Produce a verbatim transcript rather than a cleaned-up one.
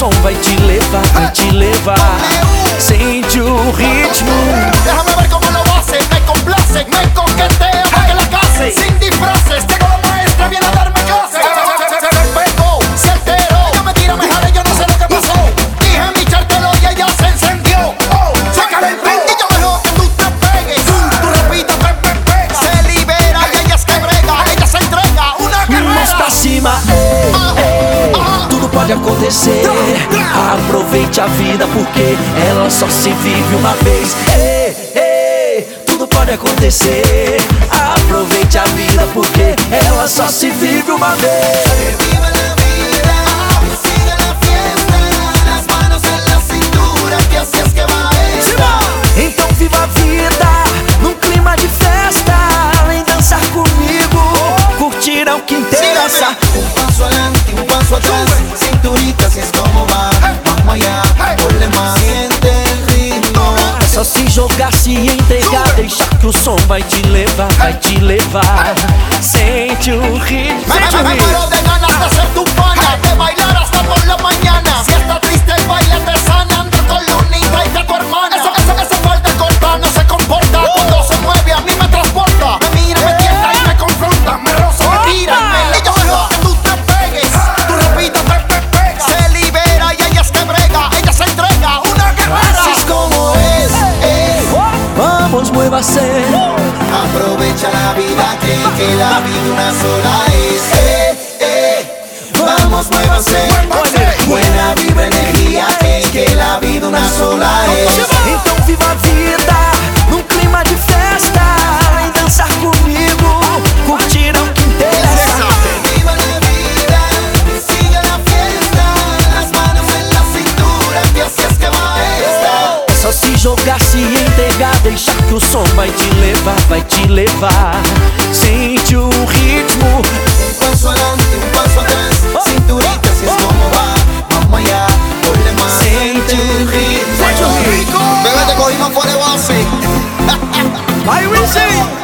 som vai te levar, vai te levar. Sente o ritmo. Déjame ver cómo lo hace, me complace, me coquetea pa' que la case. Sin disfraces, tengo la maestra, viene a darme clase. Se pegó, se alteró, ella me tira, me jale, yo no sé lo que pasó. Dije mi chartelo y ella se encendió. Oh, sácale el pin y yo dejo que tú te pegues. Tú repitas, pe, pe, pe. Se libera y ella es que brega, ella se entrega, una Mãos guerrera. pra cima, ei, ei, tudo pode acontecer. Aproveite a vida porque ela só se vive uma vez. Ei, ei, tudo pode acontecer. Aproveite a vida porque ela só se vive uma vez. Viva la vida, siga la fiesta, las manos en la cintura, que así es que va esta. Então viva a vida num clima de festa. Vem dançar comigo, curtir é o que interessa. Un paso adelante, un paso atrás, cinturita, así es como va. Vamos allá, ponle más, siente el ritmo. É só se jogar, se entregar, deixar que o som vai te levar, vai te levar. Sente o ritmo, Me, sente me, o me ritmo. muero de ganas de ser tu pana, de bailar hasta por la mañana. Si estás triste, el baile te sana. Anda con Lunita y de tu hermana. Eso, eso, eso falta corta, no se comporta. Cuando se mueve a mí me transporta. Me mira, me tienta y me confronta. Me roza, me tira y me le dejo que tú te pegues. Tú repitas, pe, pe, pega. Se libera y ella es que brega, ella se entrega, una guerrera. Así es como es, eh. Vamos, muévase. Aprovecha la vida, que, que la vida una sola es. Eh, eh. Vamos, muévase. Buena vibra, energía, que, que la vida una sola es. Então viva a vida num clima de festa. Vem dançar comigo, curtir é o que interessa. Viva la vida, sigue la fiesta, las manos en la cintura, que así es que va esta. É só se jogar, se entregar, deixar que o som vai te levar, vai te levar. Sente o ritmo. Un paso adelante, un paso atrás, cinturita, así es como va. Vamos allá, ponle más, siente el ritmo. Bebé, te cogimos fuera de base. Vai, Wizzy!